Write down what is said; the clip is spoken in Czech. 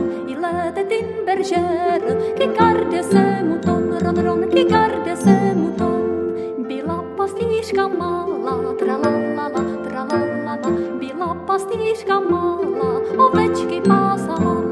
il était une bergère qui gardait ses moutons, ron, qui gardait ses moutons. Byla pastýřka malá, tralalala, tralalala, byla pastýřka malá, ovečky pásala.